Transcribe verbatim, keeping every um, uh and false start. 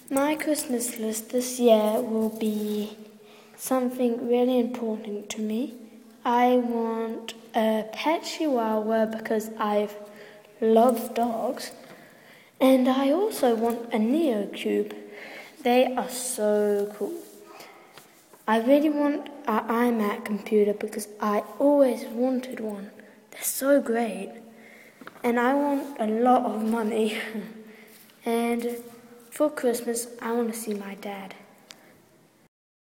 My Christmas list this year will be something really important to me. I want a pet chihuahua because I've loved dogs. And I also want a Neocube. They are so cool. I really want an iMac computer because I always wanted one. They're so great. And I want a lot of money. And for Christmas, I want to see my dad.